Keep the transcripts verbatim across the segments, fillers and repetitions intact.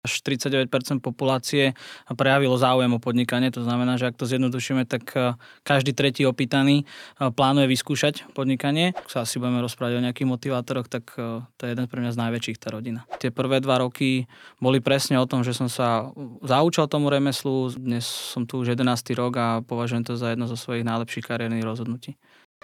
Až tridsaťdeväť percent populácie prejavilo záujem o podnikanie. To znamená, že ak to zjednodušíme, tak každý tretí opýtaný plánuje vyskúšať podnikanie. Ak sa asi budeme rozprávať o nejakých motivátoroch, tak to je jeden pre mňa z najväčších, tá rodina. Tie prvé dva roky boli presne o tom, že som sa zaučal tomu remeslu. Dnes som tu už jedenásty rok a považujem to za jedno zo svojich najlepších kariérnych rozhodnutí.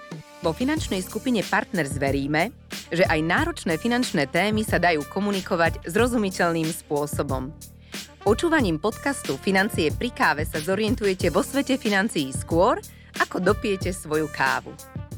Vo finančnej skupine Partners veríme, že aj náročné finančné témy sa dajú komunikovať zrozumiteľným spôsobom. Počúvaním podcastu Financie pri káve sa zorientujete vo svete financií skôr, ako dopijete svoju kávu.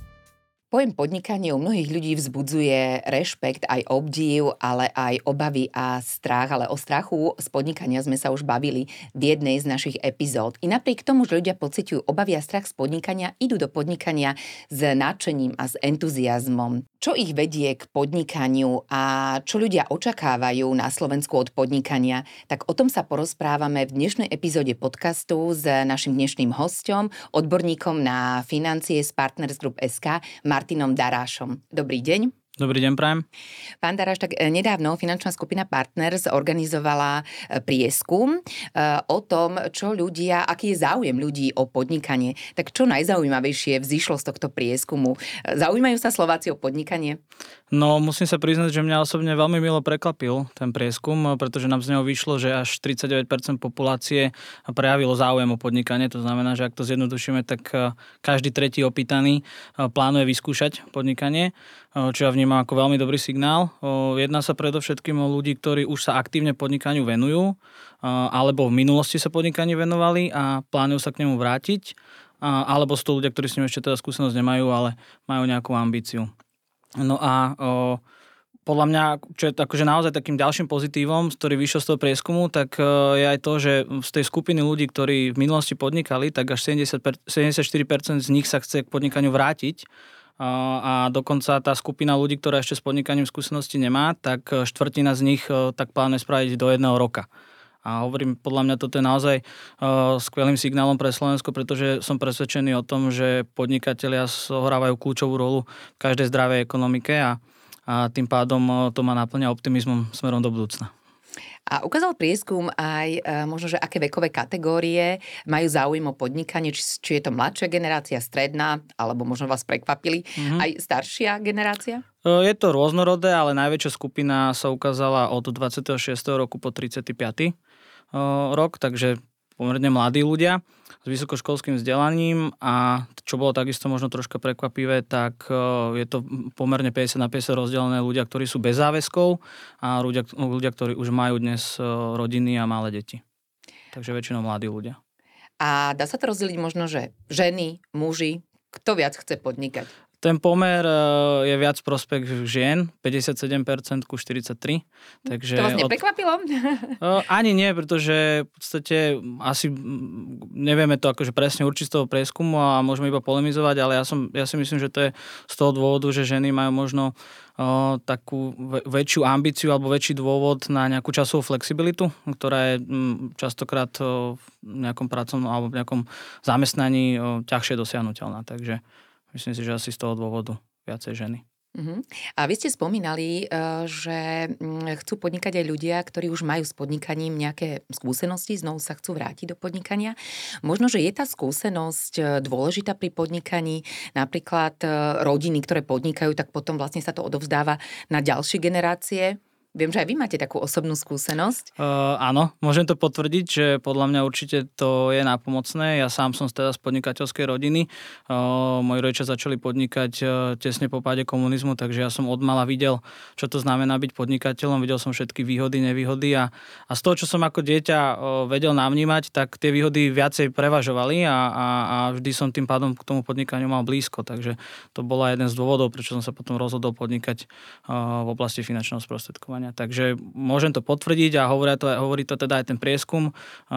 Pojem podnikanie u mnohých ľudí vzbudzuje rešpekt, aj obdiv, ale aj obavy a strach. Ale o strachu z podnikania sme sa už bavili v jednej z našich epizód. I napriek tomu, že ľudia pociťujú obavy a strach z podnikania, idú do podnikania s nadšením a s entuziazmom. Čo ich vedie k podnikaniu a čo ľudia očakávajú na Slovensku od podnikania, tak o tom sa porozprávame v dnešnej epizóde podcastu s našim dnešným hosťom, odborníkom na financie z Partners Group es ká, Martinom Darášom. Dobrý deň. Dobrý deň, prajem. Pán Daráš, tak nedávno finančná skupina Partners organizovala prieskum o tom, čo ľudia, aký je záujem ľudí o podnikanie. Tak čo najzaujímavejšie vzišlo z tohto prieskumu? Zaujímajú sa Slováci o podnikanie? No, musím sa priznať, že mňa osobne veľmi milo prekvapil ten prieskum, pretože nám z neho vyšlo, že až tridsaťdeväť percent populácie prejavilo záujem o podnikanie. To znamená, že ak to zjednodušíme, tak každý tretí opýtaný plánuje vyskúšať podnikanie, čo ja vnímam ako veľmi dobrý signál. Jedná sa predovšetkým o ľudí, ktorí už sa aktívne podnikaniu venujú, alebo v minulosti sa podnikaniu venovali a plánujú sa k nemu vrátiť, alebo sú to ľudia, ktorí s ním ešte teda skúsenosť nemajú, ale majú nejakú ambíciu. No a o, podľa mňa, čo je akože naozaj takým ďalším pozitívom, ktorý vyšiel z toho prieskumu, tak je aj to, že z tej skupiny ľudí, ktorí v minulosti podnikali, tak až sedemdesiatštyri percent z nich sa chce k podnikaniu vrátiť. A dokonca tá skupina ľudí, ktorá ešte s podnikaním skúsenosti nemá, tak štvrtina z nich tak plánuje spraviť do jedného roka. A hovorím, podľa mňa toto je naozaj skvelým signálom pre Slovensko, pretože som presvedčený o tom, že podnikatelia zohrávajú kľúčovú rolu v každej zdravej ekonomike a, a tým pádom to ma naplňa optimizmom smerom do budúcna. A ukázal prieskum aj e, možno, že aké vekové kategórie majú záujem o podnikanie, či, či je to mladšia generácia, stredná, alebo možno vás prekvapili, mm-hmm. aj staršia generácia? Je to rôznorodé, ale najväčšia skupina sa ukázala od dvadsiateho šiesteho roku po tridsiaty piaty rok, takže pomerne mladí ľudia s vysokoškolským vzdelaním a čo bolo takisto možno troška prekvapivé, tak je to pomerne päťdesiat na päťdesiat rozdelené ľudia, ktorí sú bez záväzkov a ľudia, ľudia, ktorí už majú dnes rodiny a malé deti. Takže väčšinou mladí ľudia. A dá sa to rozdeliť možno, že ženy, muži, kto viac chce podnikať? Ten pomer je viac prospech žien, päťdesiatsedem percent ku štyridsaťtri percent. Takže to vás neprekvapilo? Od... Ani nie, pretože v podstate asi nevieme to akože presne určiť z toho prieskumu a môžeme iba polemizovať, ale ja, som, ja si myslím, že to je z toho dôvodu, že ženy majú možno o, takú väčšiu ambíciu alebo väčší dôvod na nejakú časovú flexibilitu, ktorá je m, častokrát o, v nejakom pracovnom alebo v nejakom zamestnaní o, ťažšie dosiahnuteľná. Takže myslím si, že asi z toho dôvodu viacej ženy. Uh-huh. A vy ste spomínali, že chcú podnikať aj ľudia, ktorí už majú s podnikaním nejaké skúsenosti, znovu sa chcú vrátiť do podnikania. Možno, že je tá skúsenosť dôležitá pri podnikaní, napríklad rodiny, ktoré podnikajú, tak potom vlastne sa to odovzdáva na ďalšie generácie. Viem, že aj vy máte takú osobnú skúsenosť. Uh, áno, môžem to potvrdiť, že podľa mňa určite to je nápomocné. Ja sám som teda z podnikateľskej rodiny. Uh, moji rodičia začali podnikať uh, tesne po páde komunizmu, takže ja som odmala videl, čo to znamená byť podnikateľom. Videl som všetky výhody, nevýhody a, a z toho, čo som ako dieťa uh, vedel navnímať, tak tie výhody viacej prevažovali a, a, a vždy som tým pádom k tomu podnikaniu mal blízko. Takže to bola jeden z dôvodov, prečo som sa potom rozhodol podnikať uh, v oblasti finančného sprostredkovania. Takže môžem to potvrdiť a hovorí to, hovorí to teda aj ten prieskum,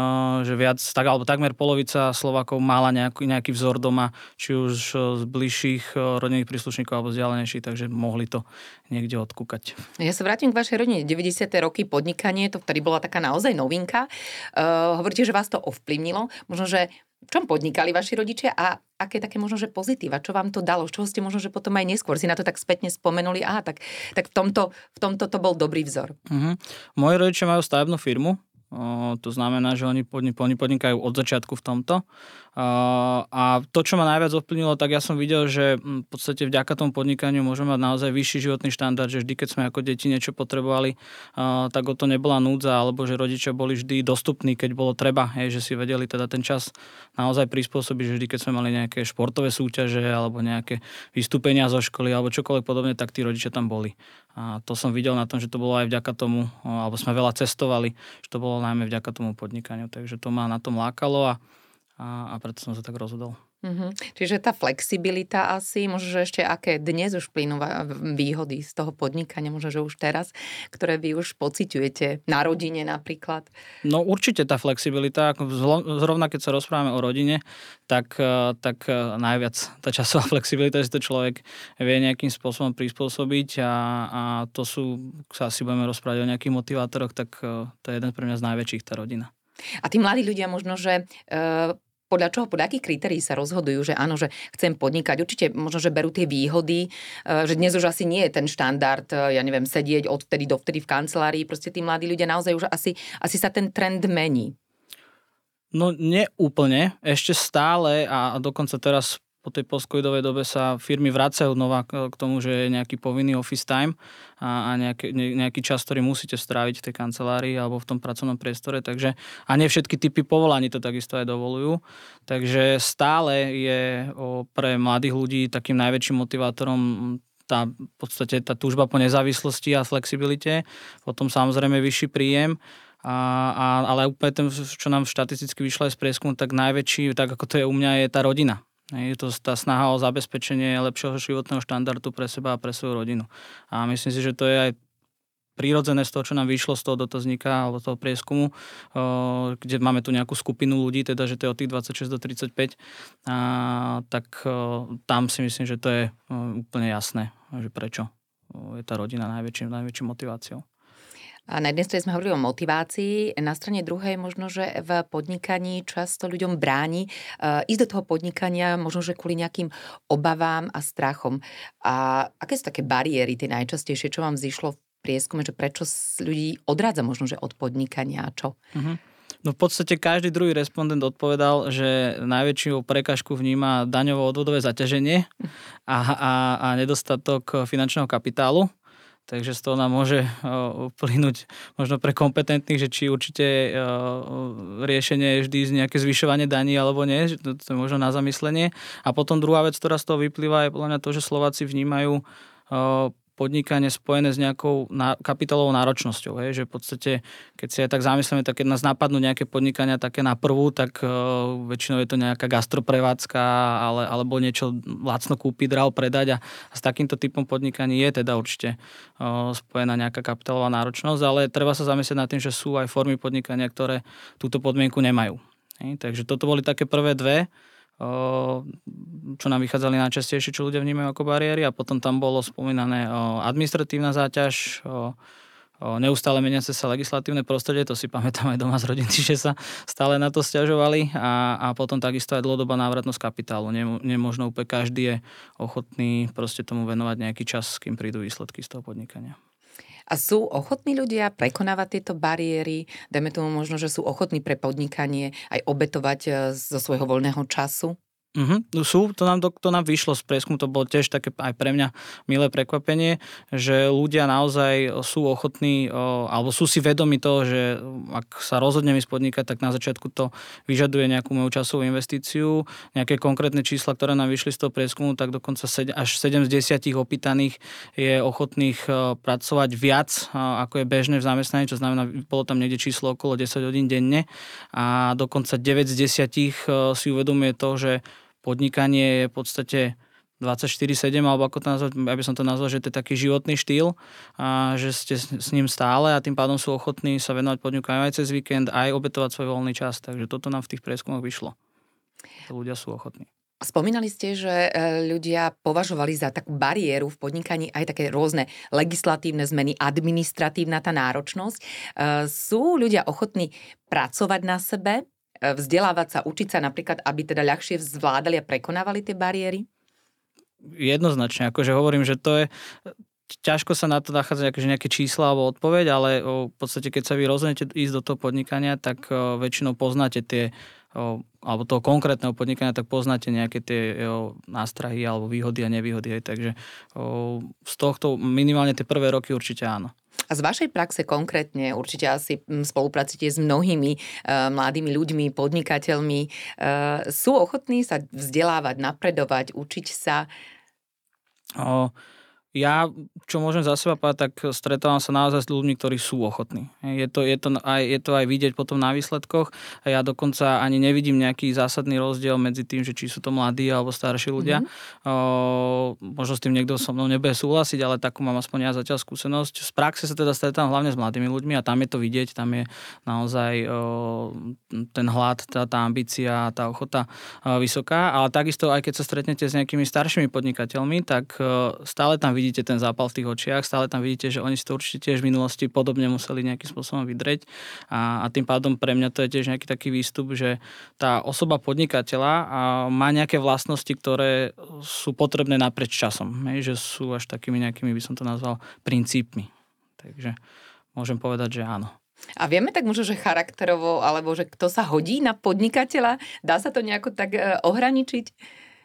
že viac, tak, alebo takmer polovica Slovákov mala nejaký, nejaký vzor doma, či už z bližších rodinných príslušníkov alebo vzdialenejších, takže mohli to niekde odkúkať. Ja sa vrátim k vašej rodine. deväťdesiate roky podnikanie, to vtedy bola taká naozaj novinka. Uh, hovoríte, že vás to ovplyvnilo. Možno, že v čom podnikali vaši rodičia a aké také možno, že pozitíva? Čo vám to dalo? Z čoho ste možno, že potom aj neskôr si na to tak spätne spomenuli? Aha, tak, tak v, tomto, v tomto to bol dobrý vzor. Uh-huh. Moji rodičia majú stavebnú firmu. O, to znamená, že oni, podnik, oni podnikajú od začiatku v tomto. O, a to, čo ma najviac ovplyvnilo, tak ja som videl, že v podstate vďaka tomu podnikaniu môžeme mať naozaj vyšší životný štandard, že vždy, keď sme ako deti niečo potrebovali, o, tak o to nebola núdza, alebo že rodičia boli vždy dostupní, keď bolo treba, hej, že si vedeli teda ten čas naozaj prispôsobiť, že vždy, keď sme mali nejaké športové súťaže alebo nejaké vystúpenia zo školy alebo čokoľvek podobne, tak tí rodičia tam boli. A to som videl na tom, že to bolo aj vďaka tomu, alebo sme veľa cestovali, že to bolo najmä vďaka tomu podnikaniu. Takže to ma na tom lákalo a, a, a preto som sa tak rozhodol. Mm-hmm. Čiže tá flexibilita asi, možno, že ešte aké dnes už plynú výhody z toho podnikania, možno, že už teraz, ktoré vy už pociťujete na rodine napríklad? No určite tá flexibilita, zrovna keď sa rozprávame o rodine, tak, tak najviac tá časová flexibilita, že to človek vie nejakým spôsobom prispôsobiť a, a to sú, sa asi budeme rozprávať o nejakých motivátoroch, tak to je jeden pre mňa z najväčších, tá rodina. A tí mladí ľudia možno, že e- podľa čoho, podľa akých kritérií sa rozhodujú, že áno, že chcem podnikať. Určite možno, že berú tie výhody, že dnes už asi nie je ten štandard, ja neviem, sedieť od vtedy do vtedy v kancelárii. Proste tí mladí ľudia naozaj už asi, asi sa ten trend mení. No nie úplne. Ešte stále a dokonca teraz po tej post-covidovej dobe sa firmy vracajú znova k tomu, že je nejaký povinný office time a, a nejaký, nejaký čas, ktorý musíte stráviť v tej kancelárii alebo v tom pracovnom priestore. Takže, a nie všetky typy povolaní to takisto aj dovolujú. Takže stále je o, pre mladých ľudí takým najväčším motivátorom tá, v podstate tá túžba po nezávislosti a flexibilite. Potom samozrejme vyšší príjem. A, a, ale úplne ten, čo nám štatisticky vyšlo aj z prieskumu, tak najväčší, tak ako to je u mňa, je tá rodina. Je to tá snaha o zabezpečenie lepšieho životného štandardu pre seba a pre svoju rodinu. A myslím si, že to je aj prirodzené z toho, čo nám vyšlo z toho dotazníka alebo z toho prieskumu, kde máme tu nejakú skupinu ľudí, teda, že to je od tých dvadsaťšesť do tridsaťpäť, a, tak tam si myslím, že to je úplne jasné, že prečo je tá rodina najväčším, najväčším motiváciou. A na jednej strane sme hovorili o motivácii, na strane druhej možno, že v podnikaní často ľuďom bráni uh, ísť do toho podnikania, možno, že kvôli nejakým obavám a strachom. A aké sú také bariéry, tie najčastejšie, čo vám zišlo v prieskume, že prečo ľudí odrádza možno, že od podnikania a čo? Uh-huh. No v podstate každý druhý respondent odpovedal, že najväčšiu prekažku vníma daňovo-odvodové zaťaženie a, a, a nedostatok finančného kapitálu. Takže z toho nám môže plynúť možno pre kompetentných, že či určite riešenie je vždy nejaké zvyšovanie daní alebo nie, to, to je možno na zamyslenie. A potom druhá vec, ktorá z toho vyplýva, je podľa mňa to, že Slováci vnímajú podnikanie spojené s nejakou kapitálovou náročnosťou. Hej? Že v podstate, keď si aj tak zamyslíme, tak keď nás napadnú nejaké podnikania také na prvú, tak uh, väčšinou je to nejaká gastroprevádzka ale, alebo niečo lacno kúpiť, draho predať a, a s takýmto typom podnikaní je teda určite uh, spojená nejaká kapitálová náročnosť, ale treba sa zamyslieť nad tým, že sú aj formy podnikania, ktoré túto podmienku nemajú. Hej? Takže toto boli také prvé dve, čo nám vychádzali najčastejšie, čo ľudia vnímajú ako bariéry, a potom tam bolo spomínané administratívna záťaž, neustále meniace sa legislatívne prostredie, to si pamätám aj doma z rodiny, že sa stále na to sťažovali, a, a potom takisto aj dlhodobá návratnosť kapitálu. Nemožno úplne každý je ochotný proste tomu venovať nejaký čas, kým prídu výsledky z toho podnikania. A sú ochotní ľudia prekonávať tieto bariéry? Dajme tomu možno, že sú ochotní pre podnikanie aj obetovať zo svojho voľného času? Uh-huh. Sú, to nám, to, to nám vyšlo z prieskumu, to bolo tiež také aj pre mňa milé prekvapenie, že ľudia naozaj sú ochotní, o, alebo sú si vedomi toho, že ak sa rozhodneme ísť podnikať, tak na začiatku to vyžaduje nejakú moju časovú investíciu, nejaké konkrétne čísla, ktoré nám vyšli z toho prieskumu, tak dokonca sedem, až sedem z desiatich opýtaných je ochotných o, pracovať viac, o, ako je bežné v zamestnaní, čo znamená, bolo tam niekde číslo okolo desať hodín denne, a dokonca deväť z desiatich o, si uvedomuje to, že podnikanie je v podstate dvadsaťštyri sedem, alebo ako to nazvať, aby som to nazval, že to je taký životný štýl, a že ste s ním stále a tým pádom sú ochotní sa venovať podnikaniu aj cez víkend, aj obetovať svoj voľný čas. Takže toto nám v tých prieskumoch vyšlo. To ľudia sú ochotní. Spomínali ste, že ľudia považovali za takú bariéru v podnikaní aj také rôzne legislatívne zmeny, administratívna tá náročnosť. Sú ľudia ochotní pracovať na sebe, vzdelávať sa, učiť sa napríklad, aby teda ľahšie zvládali a prekonávali tie bariéry? Jednoznačne, akože hovorím, že to je ťažko sa na to nachádzať akože nejaké čísla alebo odpoveď, ale o, v podstate keď sa vy rozhodnete ísť do toho podnikania, tak o, väčšinou poznáte tie o, alebo toho konkrétneho podnikania, tak poznáte nejaké tie o, nástrahy alebo výhody a nevýhody. Hej. Takže o, z tohto minimálne tie prvé roky určite áno. A z vašej praxe konkrétne, určite asi spolupracujete s mnohými e, mladými ľuďmi, podnikateľmi, e, sú ochotní sa vzdelávať, napredovať, učiť sa? O, Ja, čo môžem za seba povedať, tak stretávam sa naozaj s ľuďmi, ktorí sú ochotní. Je to, je to, aj, je to aj vidieť potom na výsledkoch a ja dokonca ani nevidím nejaký zásadný rozdiel medzi tým, že či sú to mladí alebo starší ľudia. Mm-hmm. O, možno s tým niekto so mnou nebude súhlasiť, ale takú mám aspoň ja zatiaľ skúsenosť. Z praxe sa teda stretávam hlavne s mladými ľuďmi a tam je to vidieť, tam je naozaj o, ten hlad, tá, tá ambícia, tá ochota o, vysoká, ale takisto aj keď sa stretnete s nejakými staršími podnikateľmi, tak o, stále tam vidíte ten zápal v tých očiach, stále tam vidíte, že oni si to určite tiež v minulosti podobne museli nejakým spôsobom vydreť a, a tým pádom pre mňa to je tiež nejaký taký výstup, že tá osoba podnikateľa a má nejaké vlastnosti, ktoré sú potrebné naprieč časom, hej, že sú až takými nejakými, by som to nazval, princípmi. Takže môžem povedať, že áno. A vieme tak možno, že charakterovo, alebo že kto sa hodí na podnikateľa? Dá sa to nejako tak e, ohraničiť?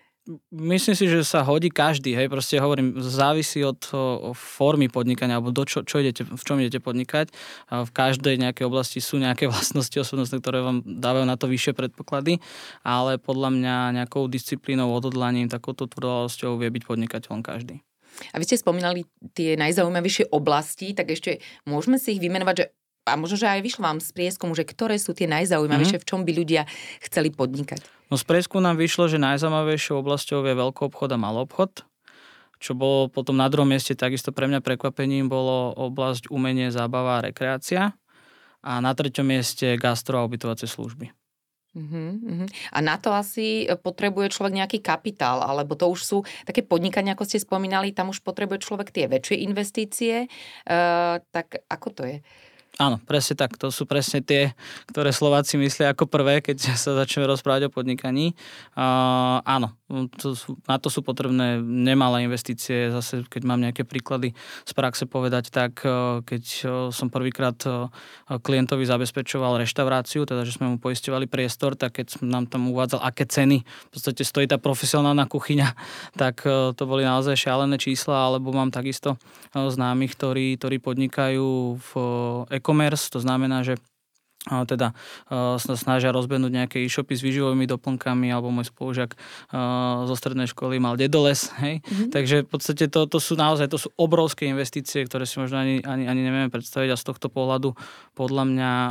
Myslím si, že sa hodí každý, hej, proste hovorím, závisí od o, formy podnikania, alebo do čo, čo idete, v čom idete podnikať. A v každej nejakej oblasti sú nejaké vlastnosti osobnostné, ktoré vám dávajú na to vyššie predpoklady, ale podľa mňa nejakou disciplínou, odhodlaním, takouto tvrdosťou vie byť podnikateľom každý. A vy ste spomínali tie najzaujímavejšie oblasti, tak ešte môžeme si ich vymenovať, že a možno, že aj vyšlo vám z prieskumu, že ktoré sú tie najzaujímavejšie, mm-hmm. v čom by ľudia chceli podnikať? No z prieskumu nám vyšlo, že najzaujímavejšou oblasťou je veľkoobchod a maloobchod. Čo bolo potom na druhom mieste takisto pre mňa prekvapením, bolo oblasť umenie, zábava a rekreácia. A na treťom mieste gastro a ubytovacie služby. Uh-huh, uh-huh. A na to asi potrebuje človek nejaký kapitál, alebo to už sú také podnikania, ako ste spomínali, tam už potrebuje človek tie väčšie investície. Uh, tak ako to je? Áno, presne tak. To sú presne tie, ktoré Slováci myslia ako prvé, keď sa začneme rozprávať o podnikaní. Uh, áno, to sú, na to sú potrebné nemalé investície. Zase, keď mám nejaké príklady z praxe povedať, tak uh, keď uh, som prvýkrát uh, klientovi zabezpečoval reštauráciu, teda, že sme mu poisťovali priestor, tak keď som nám tam uvádzal, aké ceny v podstate stojí tá profesionálna kuchyňa, tak uh, to boli naozaj šialené čísla, alebo mám takisto uh, známych, ktorí, ktorí podnikajú v uh, e-commerce, to znamená, že teda uh, sa snažia rozbehnúť nejaké e-shopy s výživovými doplnkami, alebo môj spolužiak uh, zo strednej školy mal dedoles, hej. Mm-hmm. Takže v podstate to, to sú naozaj, to sú obrovské investície, ktoré si možno ani, ani, ani nevieme predstaviť a z tohto pohľadu podľa mňa uh,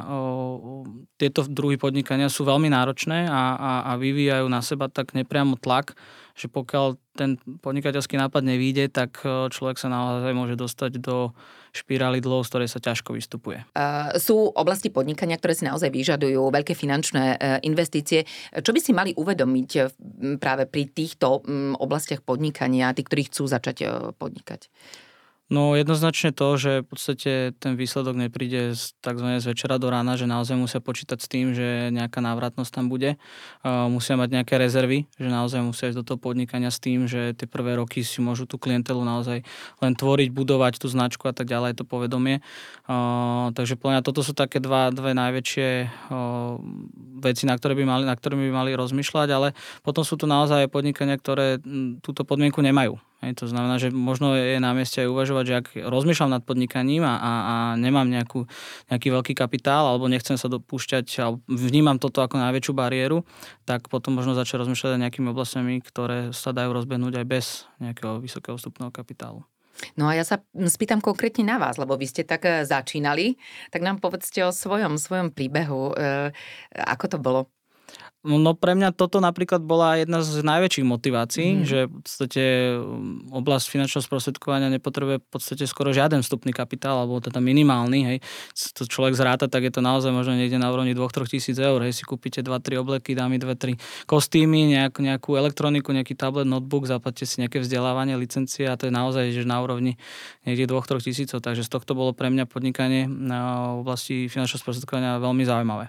tieto druhy podnikania sú veľmi náročné a, a, a vyvíjajú na seba tak nepriamo tlak, že pokiaľ ten podnikateľský nápad nevíde, tak človek sa naozaj môže dostať do špirály dlhov, z ktorej sa ťažko vystupuje. Uh, sú oblasti podnikania, ktoré si naozaj vyžadujú veľké finančné uh, investície. Čo by si mali uvedomiť uh, práve pri týchto um, oblastiach podnikania, tí, ktorí chcú začať uh, podnikať? No jednoznačne to, že v podstate ten výsledok nepríde z takzvané z večera do rána, že naozaj musia počítať s tým, že nejaká návratnosť tam bude. Uh, musia mať nejaké rezervy, že naozaj musia ísť do toho podnikania s tým, že tie prvé roky si môžu tú klientelu naozaj len tvoriť, budovať tú značku a tak ďalej, to povedomie. Uh, takže podľa mňa toto sú také dva, dve najväčšie uh, veci, na ktoré by mali, na ktorými by mali rozmýšľať, ale potom sú tu naozaj podnikania, ktoré m, túto podmienku nemajú. Hej, to znamená, že možno je na mieste aj uvažovať, že ak rozmýšľam nad podnikaním a, a, a nemám nejakú, nejaký veľký kapitál alebo nechcem sa dopúšťať alebo vnímam toto ako najväčšiu bariéru, tak potom možno začať rozmýšľať aj nejakými oblastiami, ktoré sa dajú rozbehnúť aj bez nejakého vysokého vstupného kapitálu. No a ja sa spýtam konkrétne na vás, lebo vy ste tak začínali, tak nám povedzte o svojom, svojom príbehu. E, ako to bolo? No pre mňa toto napríklad bola jedna z najväčších motivácií, mm. že v podstate oblasť finančného sprostredkovania nepotrebuje v podstate skoro žiaden vstupný kapitál, alebo teda minimálny, hej. To človek zráta, tak je to naozaj možno niekde na úrovni dva až tri tisíc eur, hej. Si kúpite dva tri obleky, dámy dve tri kostýmy, nejakú, nejakú elektroniku, nejaký tablet, notebook, zaplatíte si nejaké vzdelávanie, licencie a to je naozaj že na úrovni niekde dva až tri tisícov, takže z tohto bolo pre mňa podnikanie na oblasti finančného sprostredkovania veľmi zaujímavé.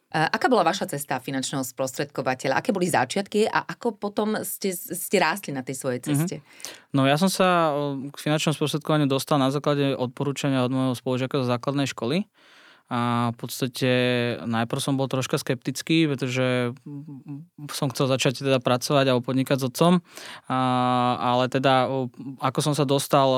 Aká bola vaša cesta finančného sprostredkovateľa? Aké boli začiatky a ako potom ste, ste rástli na tej svojej ceste? Mm-hmm. No ja som sa k finančnému sprostredkovaniu dostal na základe odporúčania od môjho spolužiaka zo základnej školy. A v podstate najprv som bol troška skeptický, pretože som chcel začať teda pracovať alebo podnikať s otcom, a, ale teda ako som sa dostal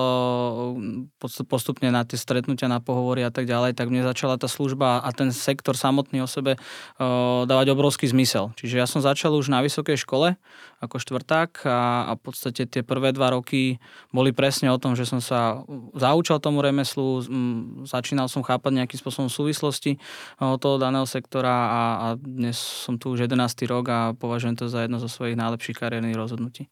postupne na tie stretnutia, na pohovory a tak ďalej, tak mne začala tá služba a ten sektor samotný o sebe dávať obrovský zmysel. Čiže ja som začal už na vysokej škole ako štvrták a, a v podstate tie prvé dva roky boli presne o tom, že som sa zaučal tomu remeslu, začínal som chápať nejakým spôsobom súvislosti toho daného sektora a, a dnes som tu už jedenásty rok a považujem to za jedno zo svojich najlepších kariérnych rozhodnutí.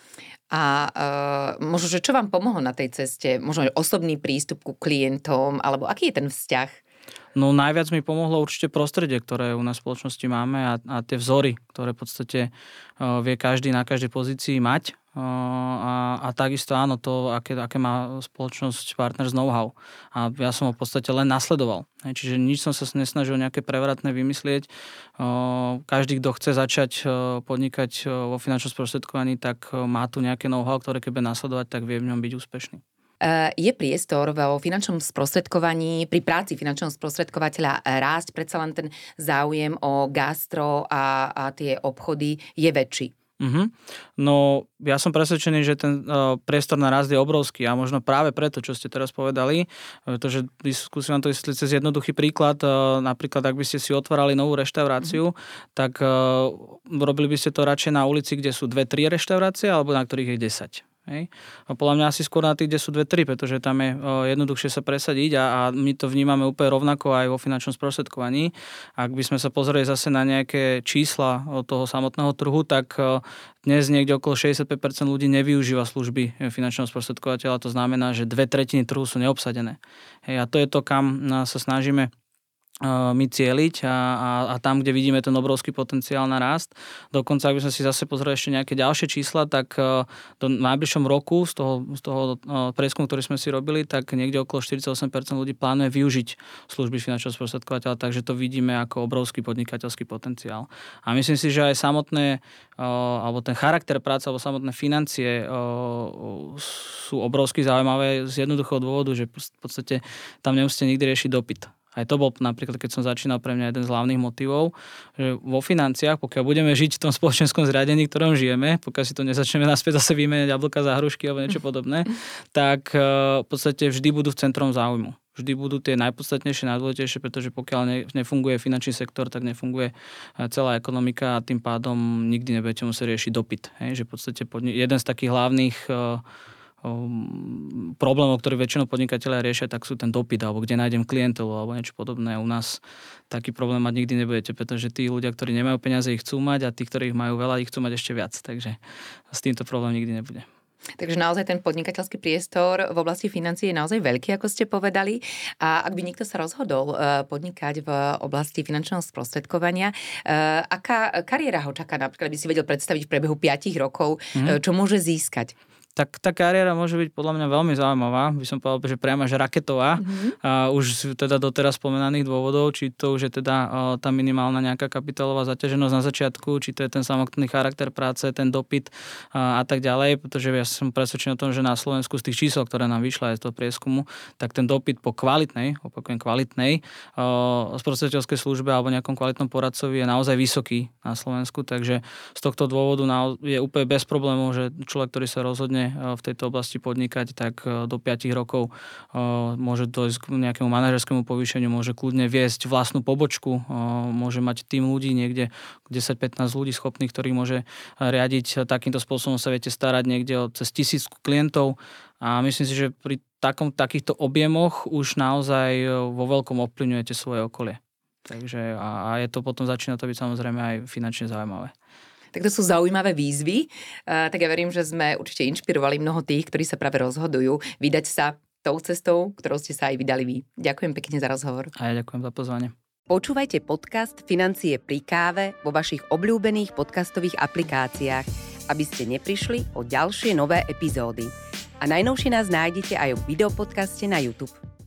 A uh, možno, že čo vám pomohlo na tej ceste? Možno osobný prístup ku klientom, alebo aký je ten vzťah? No najviac mi pomohlo určite prostredie, ktoré u nás v spoločnosti máme a, a tie vzory, ktoré v podstate uh, vie každý na každej pozícii mať. A, a takisto áno, to, aké, aké má spoločnosť Partners know-how. A ja som ho v podstate len nasledoval. Čiže nič som sa nesnažil nejaké prevratné vymyslieť. Každý, kto chce začať podnikať vo finančnom sprostredkovaní, tak má tu nejaké know-how, ktoré keby nasledovať, tak vie v ňom byť úspešný. Je priestor vo finančnom sprostredkovaní, pri práci finančného sprostredkovateľa rásť, predsa len ten záujem o gastro a, a tie obchody je väčší? Uh-huh. No, ja som presvedčený, že ten uh, priestor na rast je obrovský a možno práve preto, čo ste teraz povedali, pretože skúsim vám to vysvetliť cez jednoduchý príklad. Uh, napríklad, ak by ste si otvárali novú reštauráciu, uh-huh. tak uh, robili by ste to radšej na ulici, kde sú dve tri reštaurácie, alebo na ktorých je desať. Hej. A podľa mňa asi skôr na tých, kde sú dve tri, pretože tam je o, jednoduchšie sa presadiť a, a my to vnímame úplne rovnako aj vo finančnom sprostredkovaní. Ak by sme sa pozreli zase na nejaké čísla od toho samotného trhu, tak o, dnes niekde okolo šesťdesiatpäť percent ľudí nevyužíva služby finančného sprostredkovateľa. To znamená, že dve tretiny trhu sú neobsadené. Hej, a to je to, kam sa snažíme my cieliť a, a, a tam, kde vidíme ten obrovský potenciál na rast. Dokonca, ak by sme si zase pozreli ešte nejaké ďalšie čísla, tak do najbližšom roku z toho, z toho prieskumu, ktorý sme si robili, tak niekde okolo štyridsaťosem percent ľudí plánuje využiť služby finančného sprostredkovateľa, takže to vidíme ako obrovský podnikateľský potenciál. A myslím si, že aj samotné, alebo ten charakter práce, alebo samotné financie sú obrovsky zaujímavé z jednoduchého dôvodu, že v podstate tam nemusíte nikdy riešiť dopyt. Aj to bol napríklad, keď som začínal, pre mňa jeden z hlavných motivov, že vo financiách, pokiaľ budeme žiť v tom spoločenskom zriadení, v ktorom žijeme, pokiaľ si to nezačneme naspäť zase vymeniať jablka za hrušky alebo niečo podobné, tak v podstate vždy budú v centrom záujmu. Vždy budú tie najpodstatnejšie, najdôležitejšie, pretože pokiaľ nefunguje finančný sektor, tak nefunguje celá ekonomika a tým pádom nikdy nebudete musieť riešiť dopyt. Hej? Že v podstate jeden z takých hlavných problémov, ktoré väčšinou podnikatelia riešia, tak sú ten dopyt, alebo kde nájdem klientelu, alebo niečo podobné. U nás taký problém mať nikdy nebudete, pretože tí ľudia, ktorí nemajú peniaze, ich chcú mať a tí, ktorí ich majú veľa, ich chcú mať ešte viac. Takže s týmto problém nikdy nebude. Takže naozaj ten podnikateľský priestor v oblasti financií je naozaj veľký, ako ste povedali. A ak by niekto sa rozhodol podnikať v oblasti finančného sprostredkovania, aká kariéra ho čaká? Napríklad by si vedel predstaviť v priebehu piatich rokov, mm-hmm. čo môže získať? Tak tá kariéra môže byť podľa mňa veľmi zaujímavá. By som povedal, že priamo že raketová. Mm-hmm. A už teda doteraz spomenaných dôvodov, či to už je teda tá minimálna nejaká kapitálová zaťaženosť na začiatku, či to je ten samotný charakter práce, ten dopyt a, a tak ďalej, pretože ja som presvedčený o tom, že na Slovensku z tých čísel, ktoré nám vyšla aj z toho prieskumu, tak ten dopyt po kvalitnej, opakujem kvalitnej sprostredkovateľskej službe alebo nejakom kvalitnom poradcovi je naozaj vysoký na Slovensku, takže z tohto dôvodu je úplne bez problémov, že človek, ktorý sa rozhodne v tejto oblasti podnikať, tak do piatich rokov môže dojsť k nejakému manažerskému povýšeniu, môže kľudne viesť vlastnú pobočku, môže mať tým ľudí niekde desať pätnásť ľudí schopných, ktorých môže riadiť. Takýmto spôsobom sa viete starať niekde o cez tisíc klientov a myslím si, že pri takom, takýchto objemoch už naozaj vo veľkom ovplyvňujete svoje okolie. Takže a, a je to potom začína to byť samozrejme aj finančne zaujímavé. Tak to sú zaujímavé výzvy, uh, tak ja verím, že sme určite inšpirovali mnoho tých, ktorí sa práve rozhodujú vydať sa tou cestou, ktorou ste sa aj vydali vy. Ďakujem pekne za rozhovor. A ja ďakujem za pozvanie. Počúvajte podcast Financie pri káve vo vašich obľúbených podcastových aplikáciách, aby ste neprišli o ďalšie nové epizódy. A najnovšie nás nájdete aj v videopodcaste na YouTube.